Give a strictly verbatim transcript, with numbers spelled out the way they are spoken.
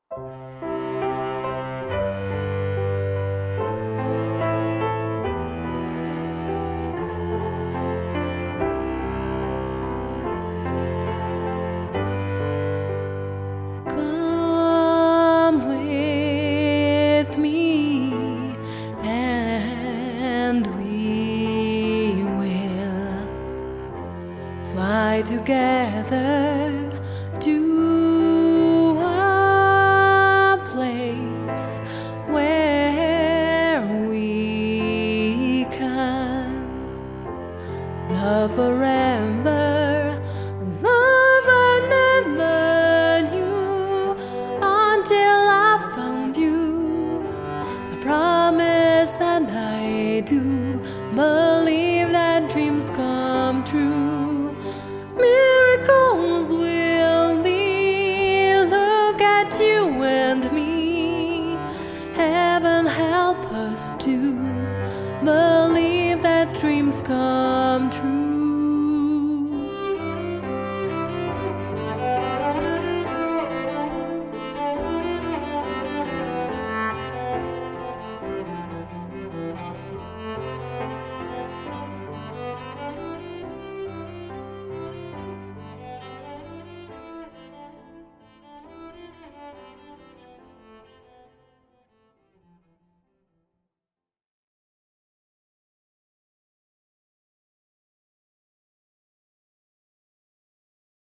Come with me, and we will fly together to a place where we can love forever, love I never knew until I found you. I promise that I do believe that dreams come true. Miracles will be, look at you and me. Heaven help us to believe that dreams come true.